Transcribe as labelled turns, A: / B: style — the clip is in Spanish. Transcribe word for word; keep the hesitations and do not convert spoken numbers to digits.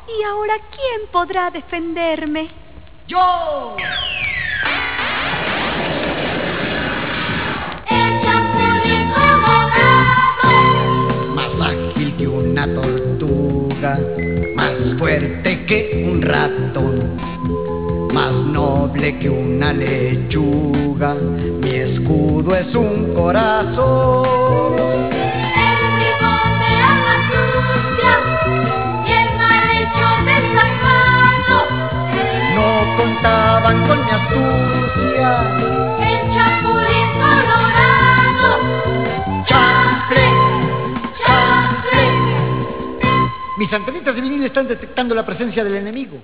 A: ¿Y ahora quién podrá defenderme?
B: ¡Yo!
C: El Chapulín Colorado,
B: Más ágil que una tortuga, más fuerte que un ratón, más noble que una lechuga. Mi escudo es un corazón.
C: el bribón de alma sucia y el malhechor destacado.
B: No contaban con mi astucia.
C: El Chapulín Colorado,
B: ¡Chanfle! ¡Chanfle! Mis antenitas de vinil están detectando la presencia del enemigo.